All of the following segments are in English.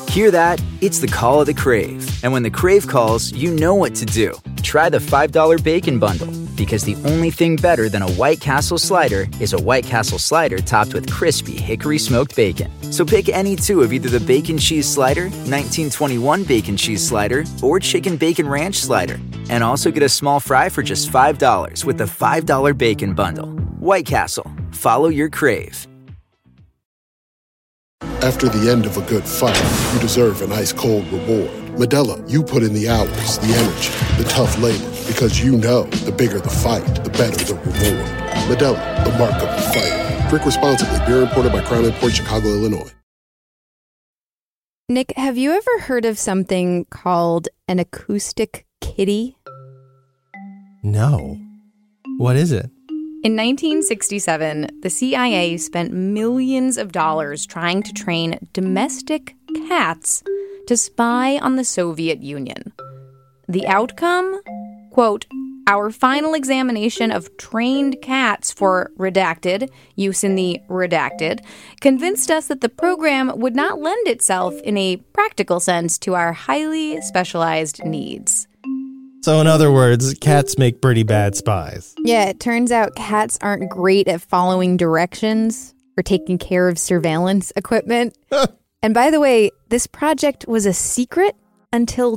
Hear that? It's the call of the Crave. And when the Crave calls, you know what to do. Try the $5 Bacon Bundle, because the only thing better than a White Castle slider is a White Castle slider topped with crispy hickory smoked bacon. So pick any two of either the Bacon Cheese Slider, 1921 Bacon Cheese Slider, or Chicken Bacon Ranch Slider. And also get a small fry for just $5 with the $5 Bacon Bundle. White Castle. Follow your Crave. After the end of a good fight, you deserve an ice-cold reward. Medalla, you put in the hours, the energy, the tough labor, because you know the bigger the fight, the better the reward. Medalla, the mark of the fighter. Drink responsibly. Beer imported by Crown Imports, Chicago, Illinois. Nick, have you ever heard of something called an acoustic kitty? No. What is it? In 1967, the CIA spent millions of dollars trying to train domestic cats to spy on the Soviet Union. The outcome? Quote, our final examination of trained cats for redacted, use in the redacted, convinced us that the program would not lend itself in a practical sense to our highly specialized needs. So in other words, cats make pretty bad spies. Yeah, it turns out cats aren't great at following directions or taking care of surveillance equipment. And by the way, this project was a secret until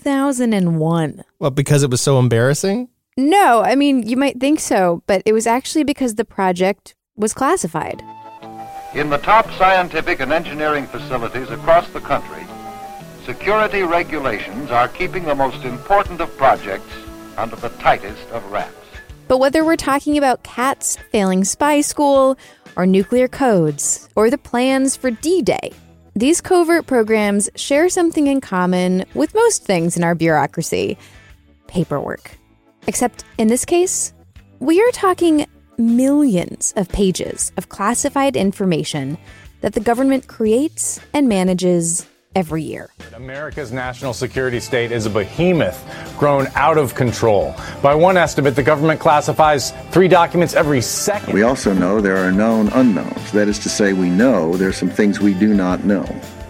2001. Well, because it was so embarrassing? No, I mean, you might think so, but it was actually because the project was classified. In the top scientific and engineering facilities across the country, security regulations are keeping the most important of projects under the tightest of wraps. But whether we're talking about cats failing spy school, or nuclear codes, or the plans for D-Day, these covert programs share something in common with most things in our bureaucracy: paperwork. Except in this case, we are talking millions of pages of classified information that the government creates and manages every year. America's national security state is a behemoth grown out of control. By one estimate, the government classifies 3 documents every second. We also know there are known unknowns. That is to say, we know there are some things we do not know.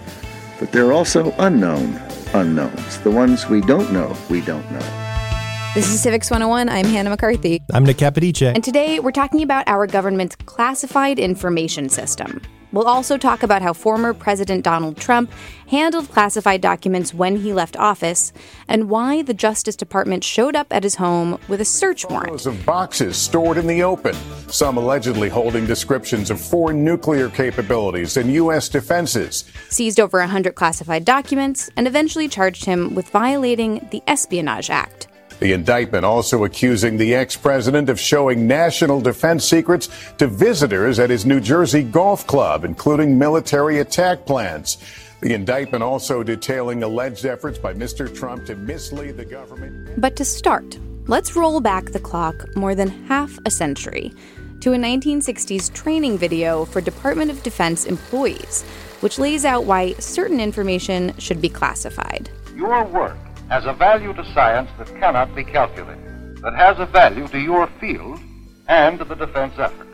But there are also unknown unknowns. The ones we don't know, we don't know. This is Civics 101. I'm Hannah McCarthy. I'm Nick Capodice. And today we're talking about our government's classified information system. We'll also talk about how former President Donald Trump handled classified documents when he left office, and why the Justice Department showed up at his home with a search warrant. Photos of boxes stored in the open, some allegedly holding descriptions of foreign nuclear capabilities and U.S. defenses. Seized over 100 classified documents, and eventually charged him with violating the Espionage Act. The indictment also accusing the ex-president of showing national defense secrets to visitors at his New Jersey golf club, including military attack plans. The indictment also detailing alleged efforts by Mr. Trump to mislead the government. But to start, let's roll back the clock more than half a century to a 1960s training video for Department of Defense employees, which lays out why certain information should be classified. Your work has a value to science that cannot be calculated, that has a value to your field and to the defense effort.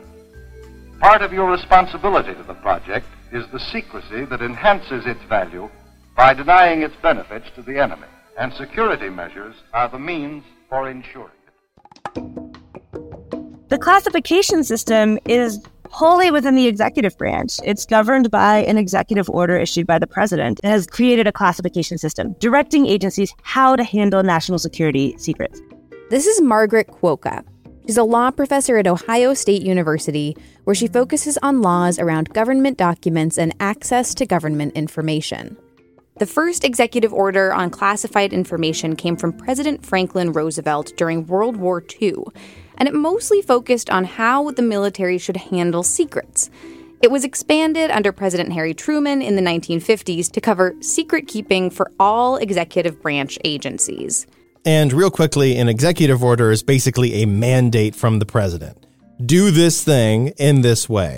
Part of your responsibility to the project is the secrecy that enhances its value by denying its benefits to the enemy, and security measures are the means for ensuring it. The classification system is wholly within the executive branch. It's governed by an executive order issued by the president. It has created a classification system, directing agencies how to handle national security secrets. This is Margaret Kwoka. She's a law professor at Ohio State University, where she focuses on laws around government documents and access to government information. The first executive order on classified information came from President Franklin Roosevelt during World War II, and it mostly focused on how the military should handle secrets. It was expanded under President Harry Truman in the 1950s to cover secret keeping for all executive branch agencies. And real quickly, an executive order is basically a mandate from the president. Do this thing in this way.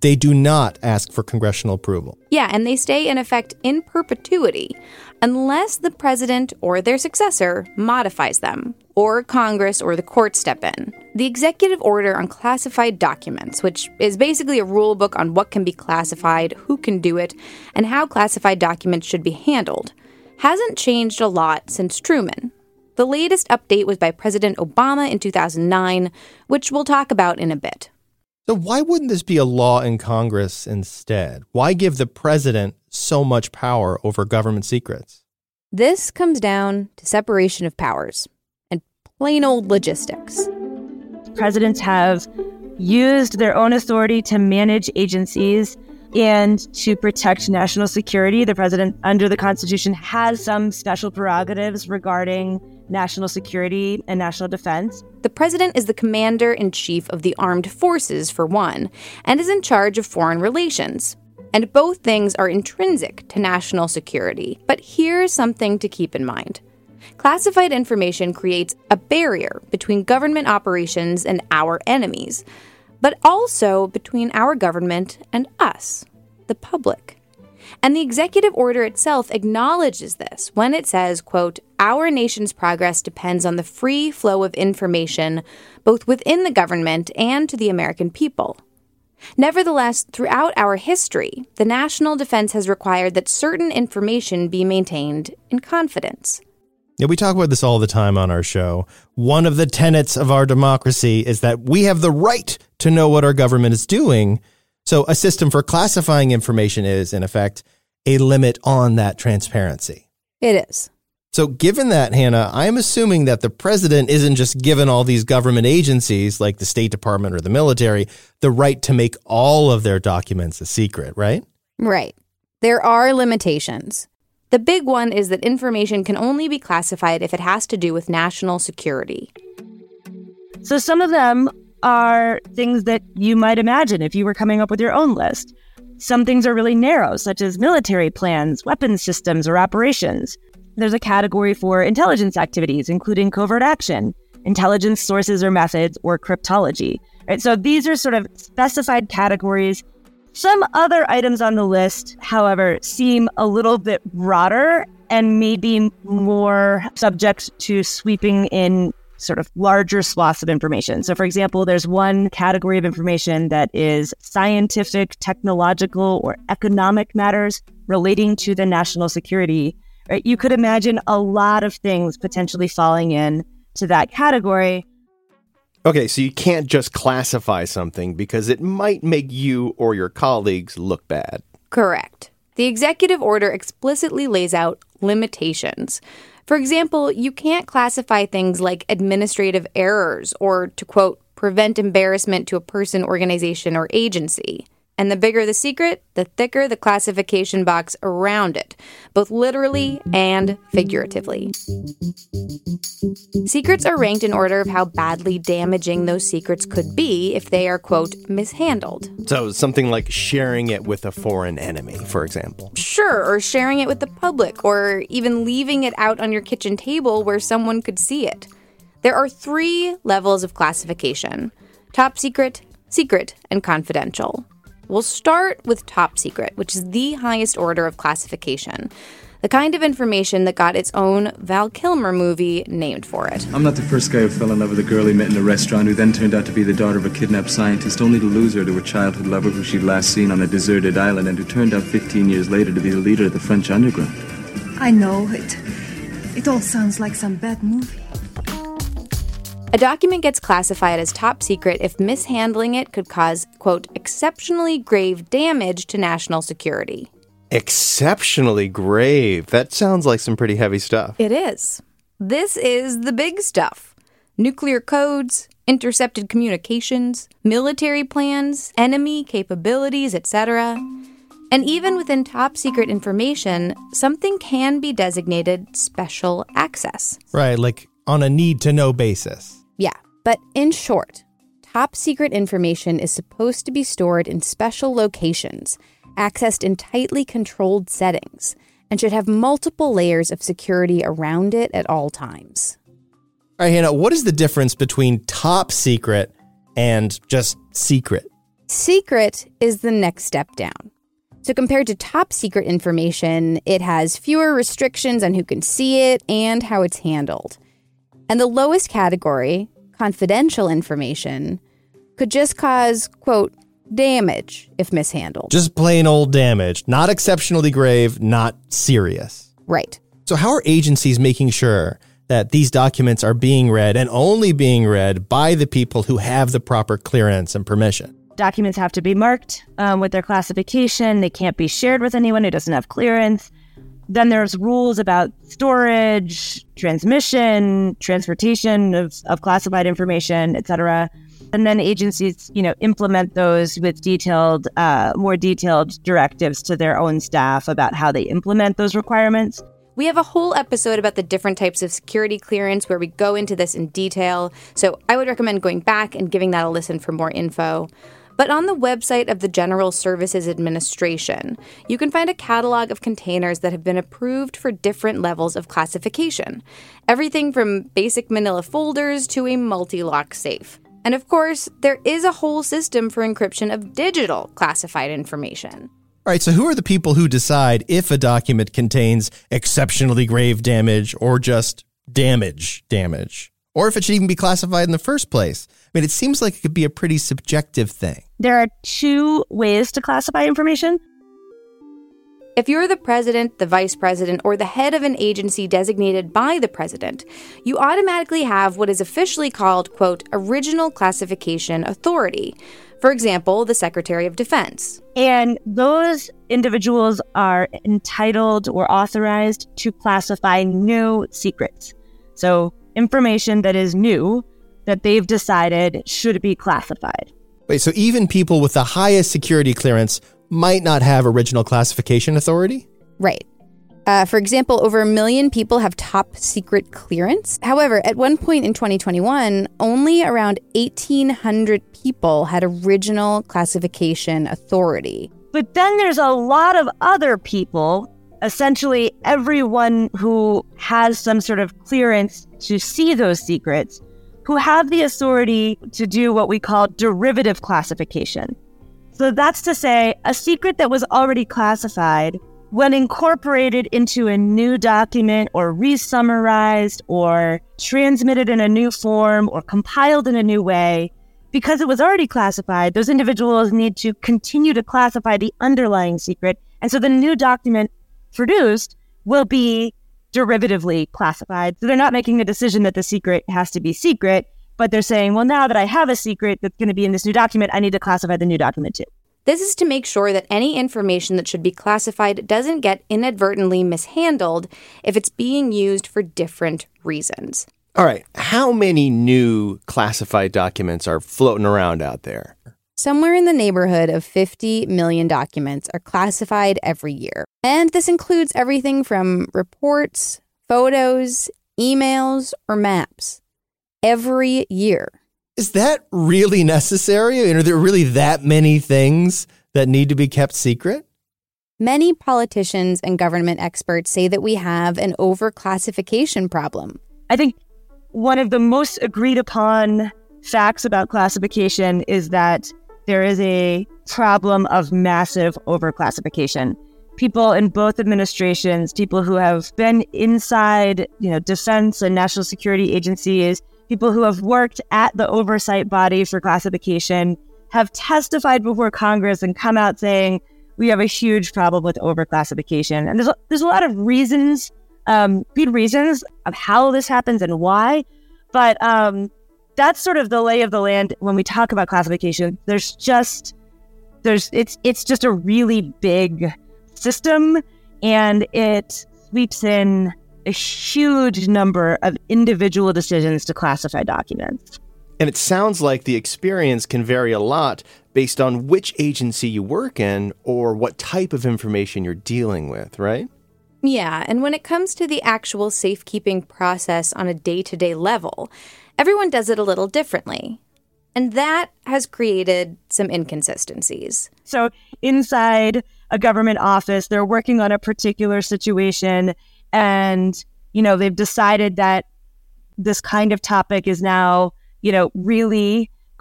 They do not ask for congressional approval. Yeah, and they stay in effect in perpetuity unless the president or their successor modifies them, or Congress or the courts step in. The executive order on classified documents, which is basically a rule book on what can be classified, who can do it, and how classified documents should be handled, hasn't changed a lot since Truman. The latest update was by President Obama in 2009, which we'll talk about in a bit. So why wouldn't this be a law in Congress instead? Why give the president so much power over government secrets? This comes down to separation of powers and plain old logistics. Presidents have used their own authority to manage agencies and to protect national security. The president, under the Constitution, has some special prerogatives regarding national security and national defense. The president is the commander-in-chief of the armed forces, for one, and is in charge of foreign relations. And both things are intrinsic to national security. But here's something to keep in mind. Classified information creates a barrier between government operations and our enemies, but also between our government and us, the public. And the executive order itself acknowledges this when it says, quote, "Our nation's progress depends on the free flow of information, both within the government and to the American people." Nevertheless, throughout our history, the national defense has required that certain information be maintained in confidence. Yeah, we talk about this all the time on our show. One of the tenets of our democracy is that we have the right to know what our government is doing. So a system for classifying information is, in effect, a limit on that transparency. It is. So given that, Hannah, I'm assuming that the president isn't just given all these government agencies like the State Department or the military the right to make all of their documents a secret, right? Right. There are limitations. The big one is that information can only be classified if it has to do with national security. So some of them are things that you might imagine if you were coming up with your own list. Some things are really narrow, such as military plans, weapons systems, or operations. There's a category for intelligence activities, including covert action, intelligence sources or methods, or cryptology. Right? So these are sort of specified categories. Some other items on the list, however, seem a little bit broader and maybe more subject to sweeping in sort of larger swaths of information. So, for example, there's one category of information that is scientific, technological, or economic matters relating to the national security. Right? You could imagine a lot of things potentially falling in to that category. Okay, so you can't just classify something because it might make you or your colleagues look bad. Correct. The executive order explicitly lays out limitations. For example, you can't classify things like administrative errors or, to quote, prevent embarrassment to a person, organization, or agency. And the bigger the secret, the thicker the classification box around it, both literally and figuratively. Secrets are ranked in order of how badly damaging those secrets could be if they are, quote, mishandled. So something like sharing it with a foreign enemy, for example. Sure, or sharing it with the public, or even leaving it out on your kitchen table where someone could see it. There are 3 levels of classification: top secret, secret, and confidential. We'll start with top secret, which is the highest order of classification. The kind of information that got its own Val Kilmer movie named for it. I'm not the first guy who fell in love with a girl he met in a restaurant who then turned out to be the daughter of a kidnapped scientist, only to lose her to her childhood lover who she'd last seen on a deserted island and who turned out 15 years later to be the leader of the French underground. I know it. It all sounds like some bad movie. A document gets classified as top secret if mishandling it could cause, quote, exceptionally grave damage to national security. Exceptionally grave. That sounds like some pretty heavy stuff. It is. This is the big stuff. Nuclear codes, intercepted communications, military plans, enemy capabilities, etc. And even within top secret information, something can be designated special access. Right, like on a need-to-know basis. Yeah, but in short, top secret information is supposed to be stored in special locations, accessed in tightly controlled settings, and should have multiple layers of security around it at all times. All right, Hannah, what is the difference between top secret and just secret? Secret is the next step down. So compared to top secret information, it has fewer restrictions on who can see it and how it's handled. And the lowest category, confidential information, could just cause, quote, damage if mishandled. Just plain old damage. Not exceptionally grave, not serious. Right. So how are agencies making sure that these documents are being read and only being read by the people who have the proper clearance and permission? Documents have to be marked with their classification. They can't be shared with anyone who doesn't have clearance. Then there's rules about storage, transmission, transportation of classified information, et cetera. And then agencies, implement those with more detailed directives to their own staff about how they implement those requirements. We have a whole episode about the different types of security clearance where we go into this in detail. So I would recommend going back and giving that a listen for more info. But on the website of the General Services Administration, you can find a catalog of containers that have been approved for different levels of classification. Everything from basic manila folders to a multi-lock safe. And of course, there is a whole system for encryption of digital classified information. All right, so who are the people who decide if a document contains exceptionally grave damage or just damage? Or if it should even be classified in the first place? I mean, it seems like it could be a pretty subjective thing. There are two ways to classify information. If you're the president, the vice president, or the head of an agency designated by the president, you automatically have what is officially called, quote, original classification authority. For example, the Secretary of Defense. And those individuals are entitled or authorized to classify new secrets. So information that is new that they've decided should be classified. Wait, so even people with the highest security clearance might not have original classification authority? Right. For example, over 1 million people have top secret clearance. However, at one point in 2021, only around 1,800 people had original classification authority. But then there's a lot of other people, essentially everyone who has some sort of clearance to see those secrets, who have the authority to do what we call derivative classification. So that's to say, a secret that was already classified, when incorporated into a new document or re-summarized or transmitted in a new form or compiled in a new way, because it was already classified, those individuals need to continue to classify the underlying secret. And so the new document produced will be derivatively classified. So they're not making a decision that the secret has to be secret, but they're saying, well, now that I have a secret that's going to be in this new document, I need to classify the new document too. This is to make sure that any information that should be classified doesn't get inadvertently mishandled if it's being used for different reasons. All right. How many new classified documents are floating around out there? Somewhere in the neighborhood of 50 million documents are classified every year. And this includes everything from reports, photos, emails, or maps. Every year. Is that really necessary? I mean, are there really that many things that need to be kept secret? Many politicians and government experts say that we have an overclassification problem. I think one of the most agreed upon facts about classification is that there is a problem of massive overclassification. People in both administrations, people who have been inside, defense and national security agencies, people who have worked at the oversight body for classification, have testified before Congress and come out saying, we have a huge problem with overclassification. And there's a lot of reasons, good reasons of how this happens and why. But that's sort of the lay of the land when we talk about classification. It's just a really big system, and it sweeps in a huge number of individual decisions to classify documents. And it sounds like the experience can vary a lot based on which agency you work in or what type of information you're dealing with, right? Yeah, and when it comes to the actual safekeeping process on a day-to-day level, everyone does it a little differently. And that has created some inconsistencies. So inside a government office, they're working on a particular situation, and, they've decided that this kind of topic is now, really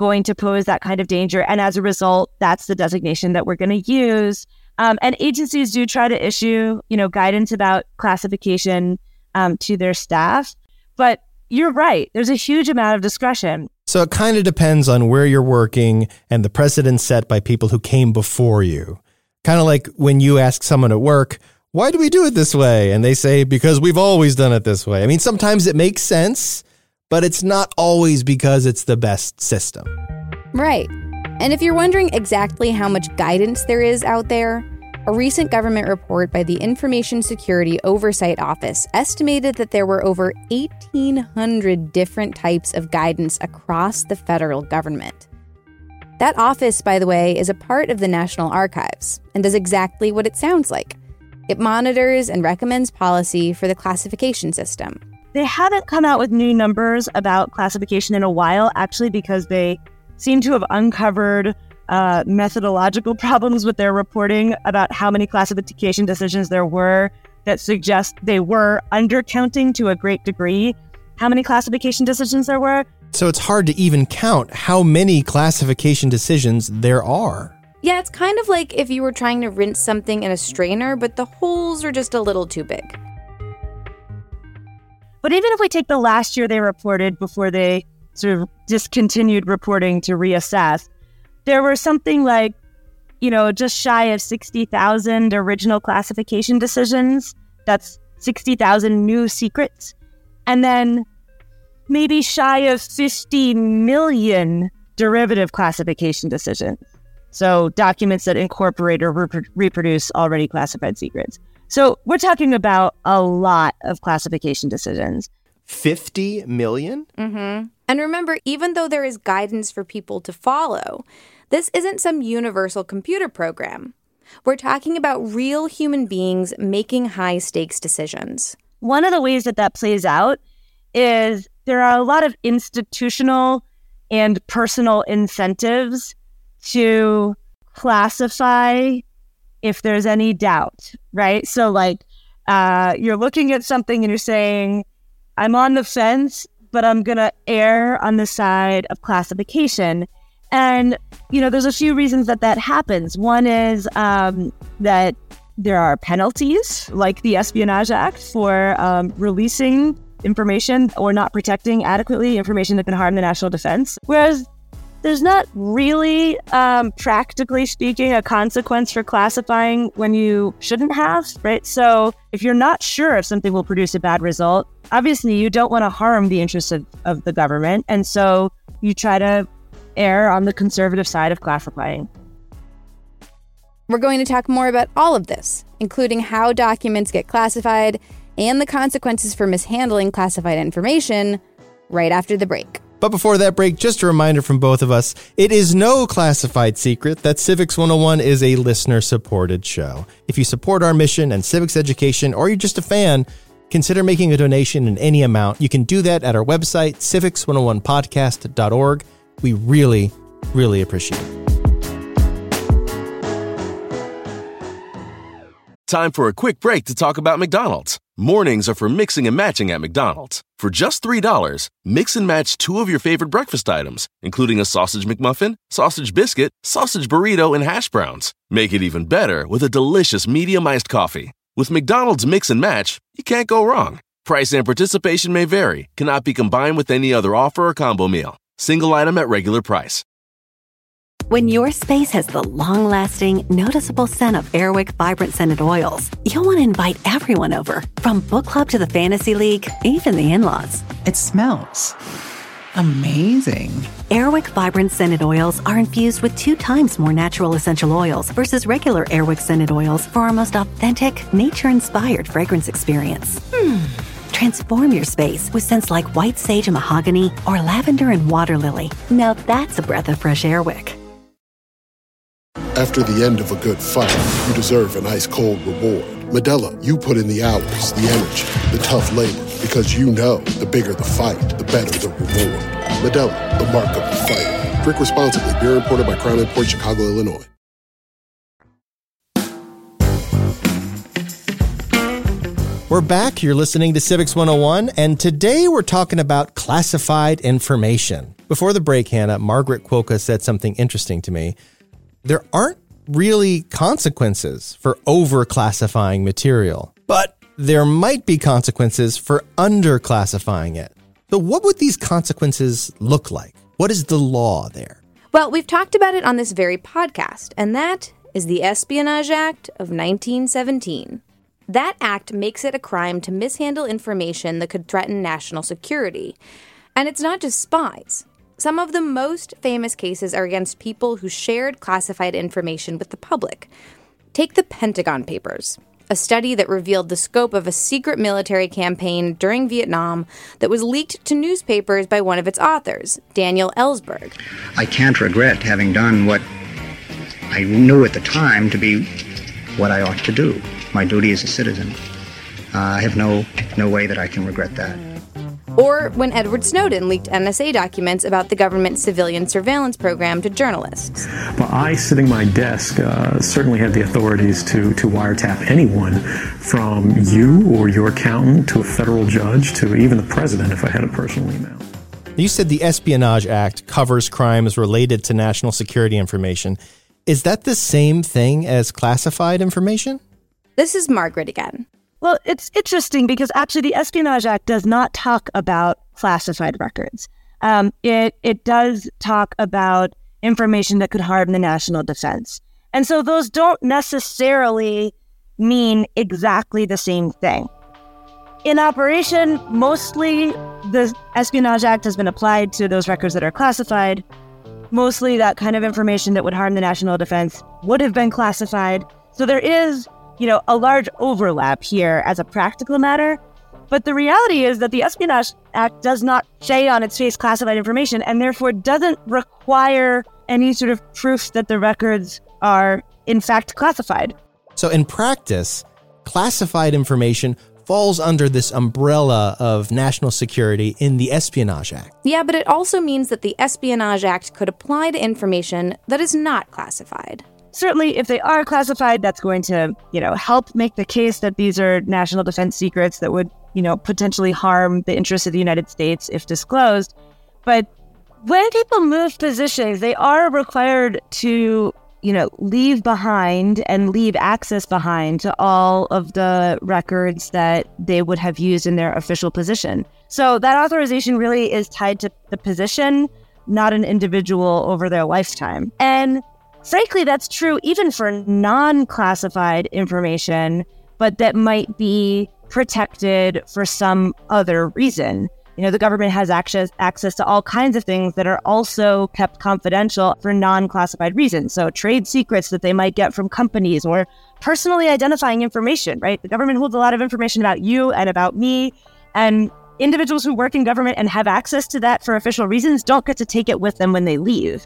going to pose that kind of danger. And as a result, that's the designation that we're going to use. And agencies do try to issue, guidance about classification to their staff. But you're right. There's a huge amount of discretion. So it kind of depends on where you're working and the precedent set by people who came before you. Kind of like when you ask someone at work, why do we do it this way? And they say, because we've always done it this way. I mean, sometimes it makes sense, but it's not always because it's the best system. Right. And if you're wondering exactly how much guidance there is out there, a recent government report by the Information Security Oversight Office estimated that there were over 1,800 different types of guidance across the federal government. That office, by the way, is a part of the National Archives and does exactly what it sounds like. It monitors and recommends policy for the classification system. They haven't come out with new numbers about classification in a while, actually, because they seem to have uncovered methodological problems with their reporting about how many classification decisions there were that suggest they were undercounting to a great degree how many classification decisions there were. So it's hard to even count how many classification decisions there are. Yeah, it's kind of like if you were trying to rinse something in a strainer, but the holes are just a little too big. But even if we take the last year they reported before they sort of discontinued reporting to reassess, there were something like, just shy of 60,000 original classification decisions. That's 60,000 new secrets. And then maybe shy of 50 million derivative classification decisions. So documents that incorporate or reproduce already classified secrets. So we're talking about a lot of classification decisions. 50 million? Mm-hmm. And remember, even though there is guidance for people to follow, this isn't some universal computer program. We're talking about real human beings making high-stakes decisions. One of the ways that plays out is there are a lot of institutional and personal incentives to classify if there's any doubt, right? So you're looking at something and you're saying, I'm on the fence, but I'm going to err on the side of classification. And, there's a few reasons that happens. One is that there are penalties, like the Espionage Act, for releasing information or not protecting adequately information that can harm the national defense. Whereas there's not really, practically speaking, a consequence for classifying when you shouldn't have, right? So if you're not sure if something will produce a bad result, obviously you don't want to harm the interests of the government. And so you try to err on the conservative side of classifying. We're going to talk more about all of this, including how documents get classified and the consequences for mishandling classified information, right after the break. But before that break, just a reminder from both of us, it is no classified secret that Civics 101 is a listener-supported show. If you support our mission and civics education, or you're just a fan, consider making a donation in any amount. You can do that at our website, civics101podcast.org. We really, really appreciate it. Time for a quick break to talk about McDonald's. Mornings are for mixing and matching at McDonald's. For just $3, mix and match 2 of your favorite breakfast items, including a sausage McMuffin, sausage biscuit, sausage burrito, and hash browns. Make it even better with a delicious medium iced coffee. With McDonald's Mix and Match, you can't go wrong. Price and participation may vary, cannot be combined with any other offer or combo meal. Single item at regular price. When your space has the long-lasting, noticeable scent of Airwick Vibrant Scented Oils, you'll want to invite everyone over, from book club to the fantasy league, even the in-laws. It smells amazing. Airwick Vibrant Scented Oils are infused with 2 times more natural essential oils versus regular Airwick Scented Oils for our most authentic, nature-inspired fragrance experience. Transform your space with scents like white sage and mahogany or lavender and water lily. Now that's a breath of fresh Airwick. After the end of a good fight, you deserve an ice-cold reward. Medela, you put in the hours, the energy, the tough labor, because you know the bigger the fight, the better the reward. Medela, the mark of the fighter. Drink responsibly. Beer imported by Crown Imports, Chicago, Illinois. We're back. You're listening to Civics 101, and today we're talking about classified information. Before the break, Hannah, Margaret Quokka said something interesting to me. There aren't really consequences for over-classifying material, but there might be consequences for under-classifying it. So what would these consequences look like? What is the law there? Well, we've talked about it on this very podcast, and that is the Espionage Act of 1917. That act makes it a crime to mishandle information that could threaten national security. And it's not just spies. Some of the most famous cases are against people who shared classified information with the public. Take the Pentagon Papers, a study that revealed the scope of a secret military campaign during Vietnam that was leaked to newspapers by one of its authors, Daniel Ellsberg. I can't regret having done what I knew at the time to be what I ought to do, my duty as a citizen. I have no way that I can regret that. Or when Edward Snowden leaked NSA documents about the government's civilian surveillance program to journalists. But I, sitting at my desk, certainly have the authorities to wiretap anyone from you or your accountant to a federal judge to even the president if I had a personal email. You said the Espionage Act covers crimes related to national security information. Is that the same thing as classified information? This is Margaret again. Well, it's interesting because actually the Espionage Act does not talk about classified records. It does talk about information that could harm the national defense. And so those don't necessarily mean exactly the same thing. In operation, mostly the Espionage Act has been applied to those records that are classified. Mostly that kind of information that would harm the national defense would have been classified. So there is, a large overlap here as a practical matter. But the reality is that the Espionage Act does not say on its face classified information and therefore doesn't require any sort of proof that the records are in fact classified. So in practice, classified information falls under this umbrella of national security in the Espionage Act. Yeah, but it also means that the Espionage Act could apply to information that is not classified. Certainly, if they are classified, that's going to, help make the case that these are national defense secrets that would, potentially harm the interests of the United States if disclosed. But when people move positions, they are required to, leave behind and leave access behind to all of the records that they would have used in their official position. So that authorization really is tied to the position, not an individual over their lifetime. And frankly, that's true even for non-classified information, but that might be protected for some other reason. The government has access to all kinds of things that are also kept confidential for non-classified reasons. So trade secrets that they might get from companies or personally identifying information, right? The government holds a lot of information about you and about me, and individuals who work in government and have access to that for official reasons don't get to take it with them when they leave.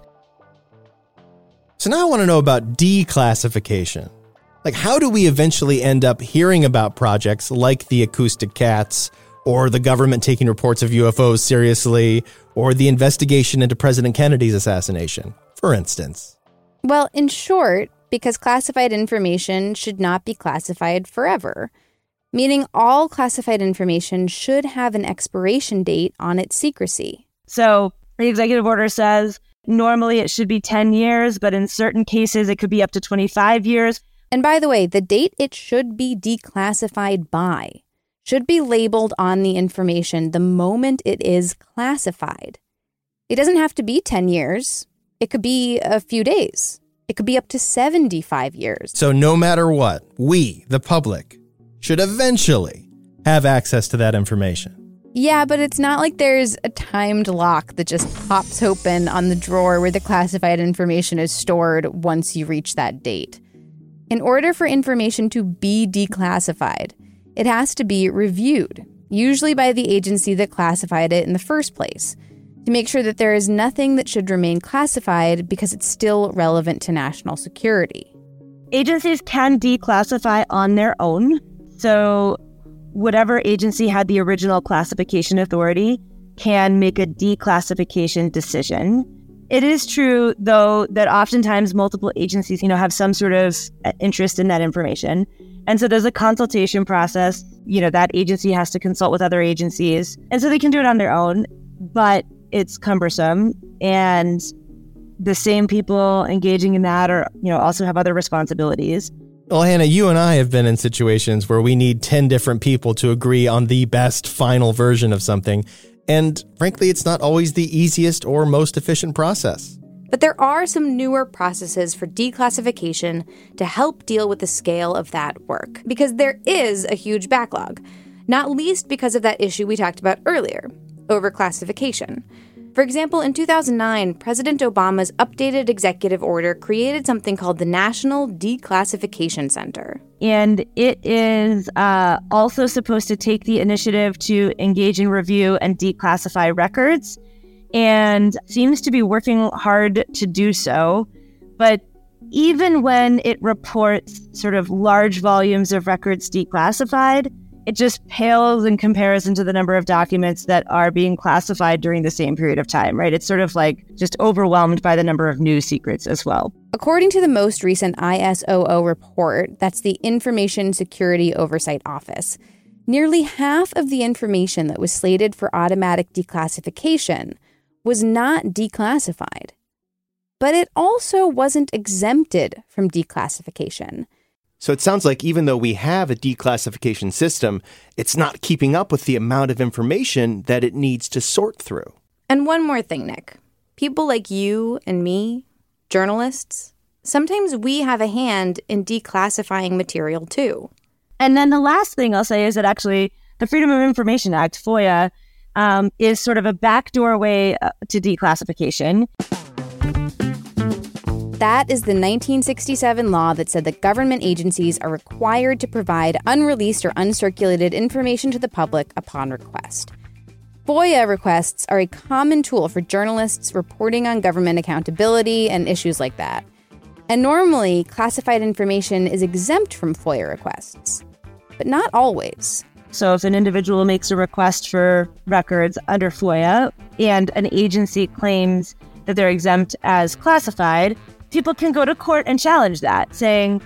So now I want to know about declassification. Like, how do we eventually end up hearing about projects like the Acoustic Cats, or the government taking reports of UFOs seriously, or the investigation into President Kennedy's assassination, for instance? Well, in short, because classified information should not be classified forever, meaning all classified information should have an expiration date on its secrecy. So the executive order says normally it should be 10 years, but in certain cases it could be up to 25 years. And by the way, the date it should be declassified by should be labeled on the information the moment it is classified. It doesn't have to be 10 years. It could be a few days. It could be up to 75 years. So no matter what, we, the public, should eventually have access to that information. Yeah, but it's not like there's a timed lock that just pops open on the drawer where the classified information is stored once you reach that date. In order for information to be declassified, it has to be reviewed, usually by the agency that classified it in the first place, to make sure that there is nothing that should remain classified because it's still relevant to national security. Agencies can declassify on their own. So whatever agency had the original classification authority can make a declassification decision. It is true, though, that oftentimes multiple agencies, have some sort of interest in that information. And so there's a consultation process. That agency has to consult with other agencies. And so they can do it on their own. But it's cumbersome, and the same people engaging in that are, also have other responsibilities. Well, Hannah, you and I have been in situations where we need 10 different people to agree on the best final version of something. And frankly, it's not always the easiest or most efficient process. But there are some newer processes for declassification to help deal with the scale of that work, because there is a huge backlog, not least because of that issue we talked about earlier, overclassification. For example, in 2009, President Obama's updated executive order created something called the National Declassification Center. And it is also supposed to take the initiative to engage in review and declassify records, and seems to be working hard to do so. But even when it reports sort of large volumes of records declassified, it just pales in comparison to the number of documents that are being classified during the same period of time, right? It's sort of like just overwhelmed by the number of news secrets as well. According to the most recent ISOO report, that's the Information Security Oversight Office, nearly half of the information that was slated for automatic declassification was not declassified. But it also wasn't exempted from declassification. So it sounds like even though we have a declassification system, it's not keeping up with the amount of information that it needs to sort through. And one more thing, Nick. People like you and me, journalists, sometimes we have a hand in declassifying material too. And then the last thing I'll say is that actually the Freedom of Information Act, FOIA, is sort of a backdoor way to declassification. That is the 1967 law that said that government agencies are required to provide unreleased or uncirculated information to the public upon request. FOIA requests are a common tool for journalists reporting on government accountability and issues like that. And normally, classified information is exempt from FOIA requests, but not always. So if an individual makes a request for records under FOIA and an agency claims that they're exempt as classified, people can go to court and challenge that, saying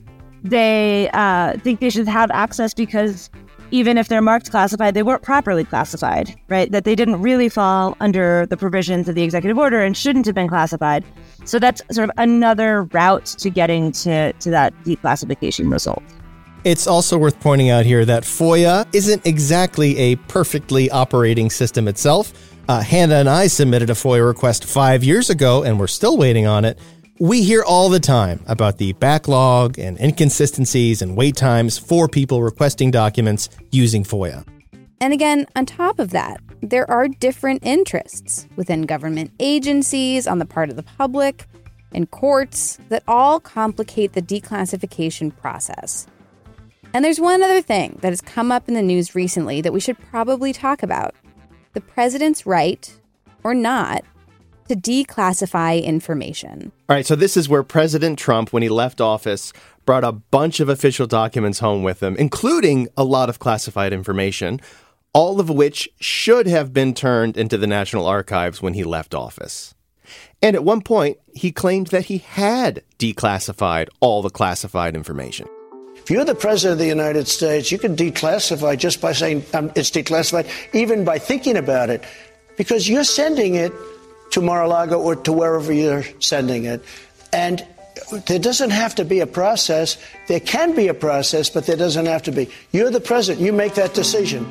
they think they should have access because even if they're marked classified, they weren't properly classified, right? That they didn't really fall under the provisions of the executive order and shouldn't have been classified. So that's sort of another route to getting to that declassification result. It's also worth pointing out here that FOIA isn't exactly a perfectly operating system itself. Hannah and I submitted a FOIA request 5 years ago, and we're still waiting on it. We hear all the time about the backlog and inconsistencies and wait times for people requesting documents using FOIA. And again, on top of that, there are different interests within government agencies, on the part of the public, and courts that all complicate the declassification process. And there's one other thing that has come up in the news recently that we should probably talk about. The president's right, or not, to declassify information. All right, so this is where President Trump, when he left office, brought a bunch of official documents home with him, including a lot of classified information, all of which should have been turned into the National Archives when he left office. And at one point, he claimed that he had declassified all the classified information. If you're the president of the United States, you can declassify just by saying it's declassified, even by thinking about it, because you're sending it to Mar-a-Lago or to wherever you're sending it. And there doesn't have to be a process. There can be a process, but there doesn't have to be. You're the president. You make that decision.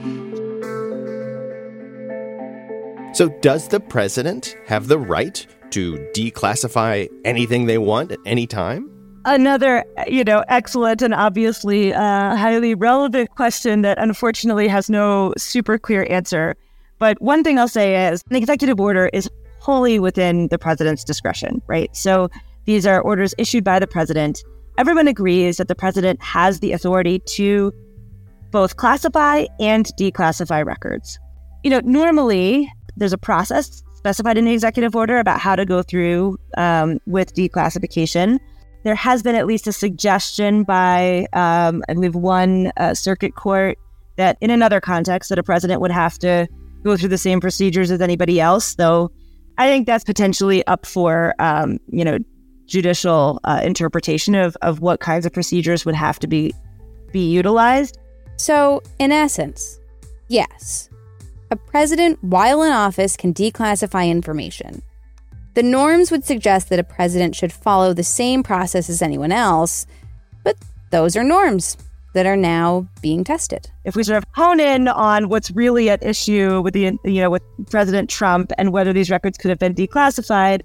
So does the president have the right to declassify anything they want at any time? Another, excellent and obviously highly relevant question that unfortunately has no super clear answer. But one thing I'll say is an executive order is wholly within the president's discretion, right? So these are orders issued by the president. Everyone agrees that the president has the authority to both classify and declassify records. Normally there's a process specified in the executive order about how to go through with declassification. There has been at least a suggestion by, I believe, one circuit court that in another context that a president would have to go through the same procedures as anybody else, though I think that's potentially up for, judicial interpretation of what kinds of procedures would have to be utilized. So, in essence, yes, a president, while in office, can declassify information. The norms would suggest that a president should follow the same process as anyone else, but those are norms that are now being tested. If we sort of hone in on what's really at issue with with President Trump and whether these records could have been declassified,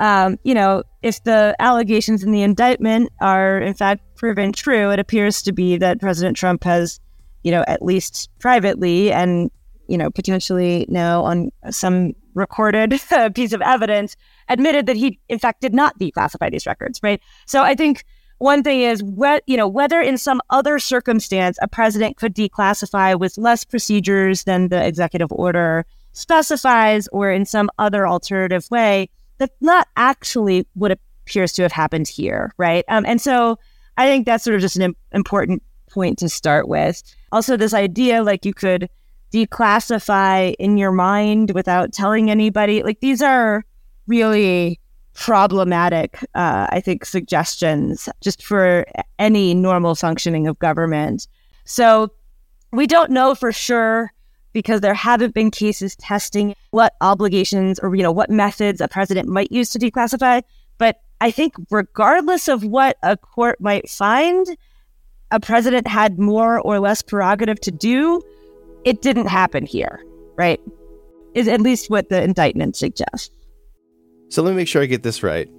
if the allegations in the indictment are in fact proven true, it appears to be that President Trump has, at least privately and, potentially now on some recorded piece of evidence, admitted that he, in fact, did not declassify these records, right? So I think one thing is, whether in some other circumstance a president could declassify with less procedures than the executive order specifies or in some other alternative way, that's not actually what appears to have happened here, right? And so I think that's sort of just an important point to start with. Also, this idea like you could declassify in your mind without telling anybody, like these are really problematic, I think, suggestions just for any normal functioning of government. So we don't know for sure because there haven't been cases testing what obligations or, what methods a president might use to declassify. But I think regardless of what a court might find, a president had more or less prerogative to do. It didn't happen here, right? Is at least what the indictment suggests. So let me make sure I get this right.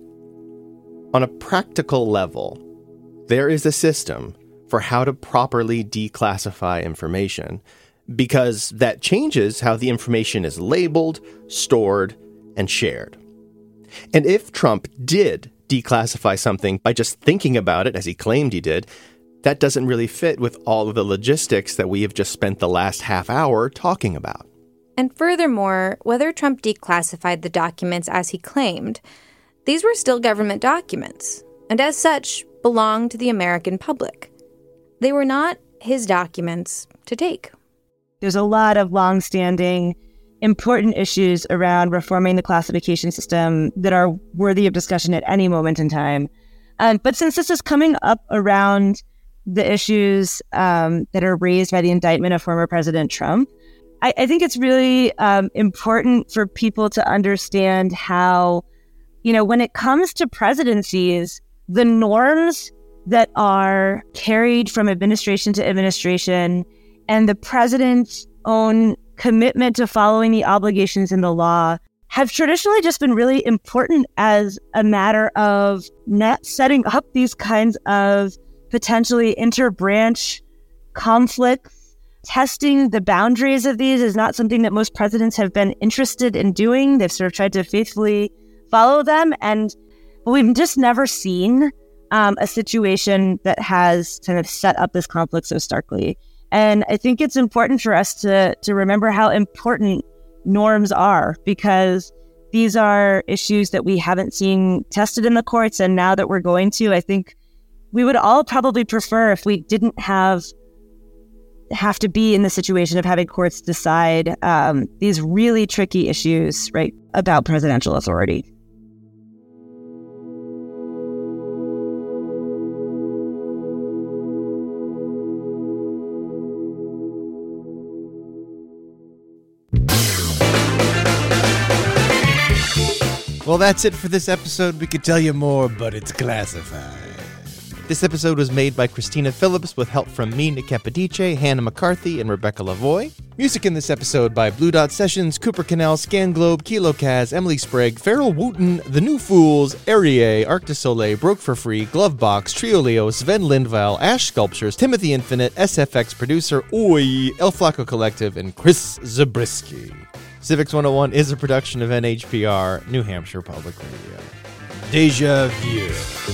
On a practical level, there is a system for how to properly declassify information because that changes how the information is labeled, stored, and shared. And if Trump did declassify something by just thinking about it, as he claimed he did, that doesn't really fit with all of the logistics that we have just spent the last half hour talking about. And furthermore, whether Trump declassified the documents as he claimed, these were still government documents, and as such, belonged to the American public. They were not his documents to take. There's a lot of longstanding, important issues around reforming the classification system that are worthy of discussion at any moment in time. But since this is coming up around the issues that are raised by the indictment of former President Trump, I think it's really important for people to understand how, when it comes to presidencies, the norms that are carried from administration to administration and the president's own commitment to following the obligations in the law have traditionally just been really important as a matter of not setting up these kinds of potentially interbranch conflicts. Testing the boundaries of these is not something that most presidents have been interested in doing. They've sort of tried to faithfully follow them. And we've just never seen a situation that has kind of set up this conflict so starkly. And I think it's important for us to remember how important norms are, because these are issues that we haven't seen tested in the courts. And now that we're going to, I think we would all probably prefer if we didn't have to be in the situation of having courts decide these really tricky issues, right, about presidential authority. Well, that's it for this episode. We could tell you more, but it's classified. This episode was made by Christina Phillips with help from me, Nick Capodice, Hannah McCarthy, and Rebecca Lavoie. Music in this episode by Blue Dot Sessions, Cooper Canal, Scan Globe, Kilo Kaz, Emily Sprague, Farrell Wooten, The New Fools, Arié, Arc de Soleil, Broke for Free, Glovebox, Trio Leo, Sven Lindvall, Ash Sculptures, Timothy Infinite, SFX Producer, Oi, El Flaco Collective, and Chris Zabriskie. Civics 101 is a production of NHPR, New Hampshire Public Radio. Deja Vu.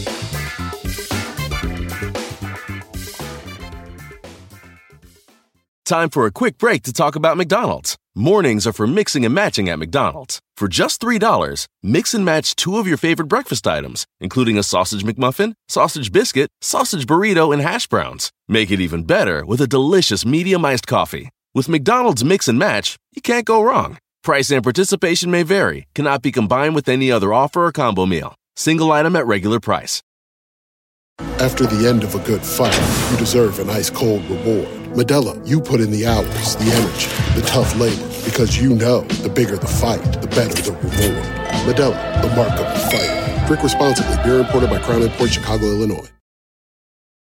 Time for a quick break to talk about McDonald's. Mornings are for mixing and matching at McDonald's. For just $3, mix and match 2 of your favorite breakfast items, including a sausage McMuffin, sausage biscuit, sausage burrito, and hash browns. Make it even better with a delicious medium iced coffee. With McDonald's Mix and Match, you can't go wrong. Price and participation may vary, cannot be combined with any other offer or combo meal. Single item at regular price. After the end of a good fight, you deserve an ice-cold reward. Medela, you put in the hours, the energy, the tough labor, because you know the bigger the fight, the better the reward. Medela, the mark of the fighter. Drink responsibly. Beer imported by Crown Imports, Chicago, Illinois.